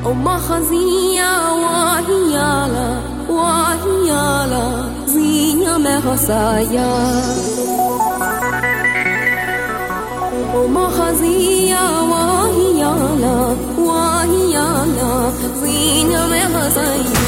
ومخزية وهيالا وهيالا زينة مخصايا ومخزية وهيالا وهيالا زينة مخصايا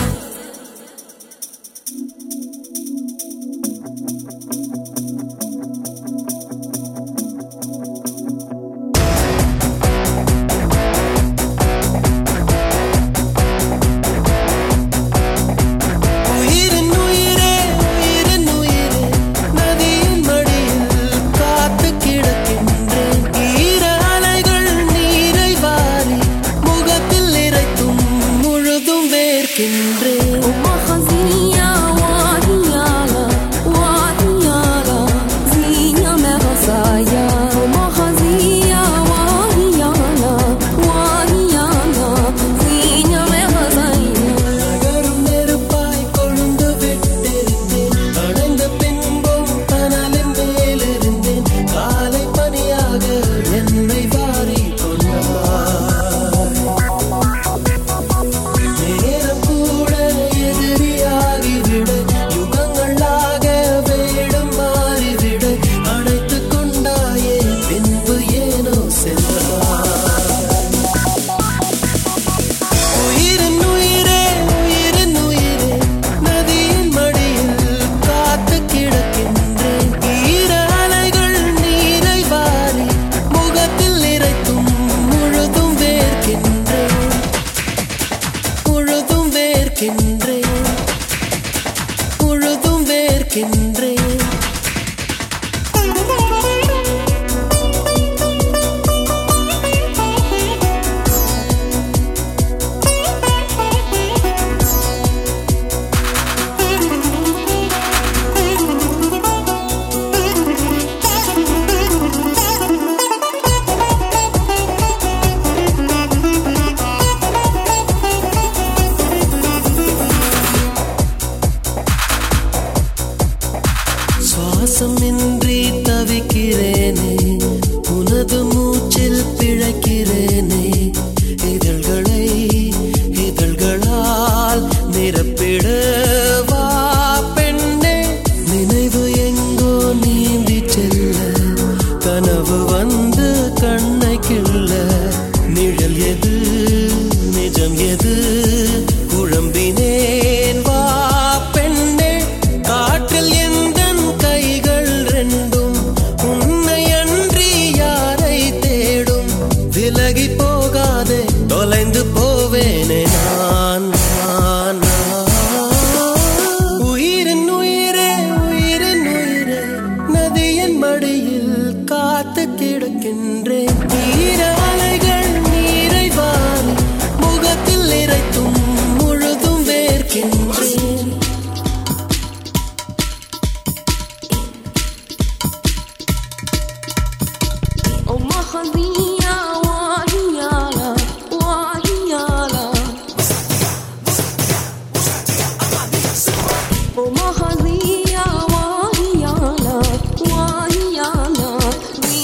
சுவாசமின்றி தவிக்கிறேனே உனது மூச்சில் பிழைக்கிறேனே இதழ்களால் நிரப்பிட வா பெண்ணே நினைவு எங்கோ நீந்தி செல்ல கனவு வந்து கண்ணை கிள்ள நிழல் எது நிஜம் எது குழம்பினேன் வா பெண்ணே காற்றில் விலகி போகாதே தொலைந்து போவேனே நான் உயிரின் உயிரே உயிரின் உயிரே நதியின் மடியில் காத்து கிடக்கின்றேன் ஈர அலைகள் நீரை வாரி முகத்தில் இறைத்தும் முழுதும் வேர்க்கின்றேன்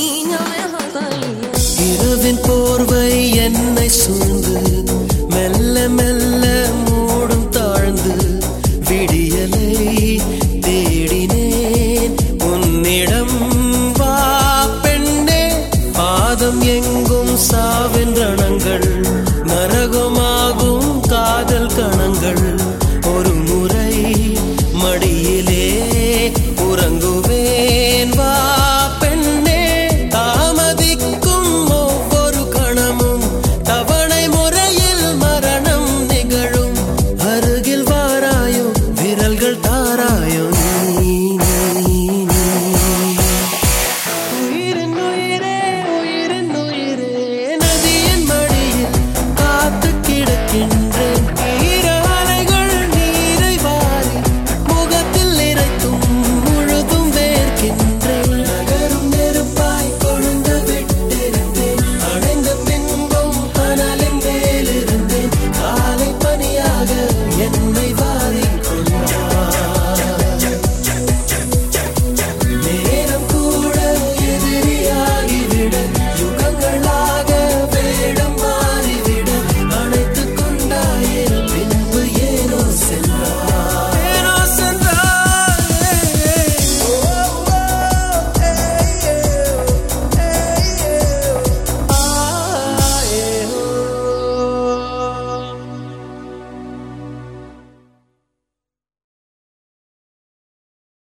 இரவின் போர்வை என்னை சூழ்ந்து மெல்ல